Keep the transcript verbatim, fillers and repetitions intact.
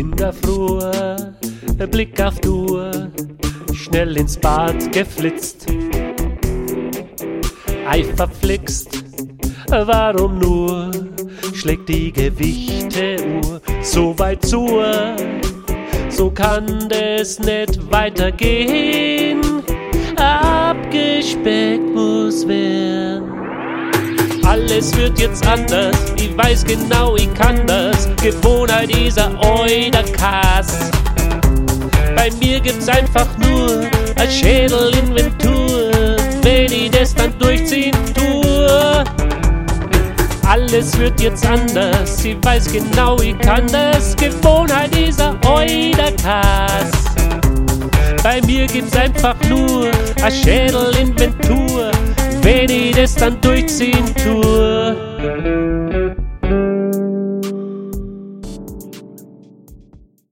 In der Früh, Blick auf die Uhr, schnell ins Bad geflitzt. Ei verflixt, warum nur, schlägt die Gewichte-Uhr so weit zu. So kann es nicht weitergehen, abgespeckt muss werden. Alles wird jetzt anders, ich weiß genau, ich kann das. Gewohnheit dieser Euderkas. Bei mir gibt's einfach nur eine Schädelinventur, wenn ich das dann durchziehen tue. Alles wird jetzt anders, ich weiß genau, ich kann das. Gewohnheit dieser Euderkas. Bei mir gibt's einfach nur eine Schädelinventur, wenn ich das dann durchziehen tue.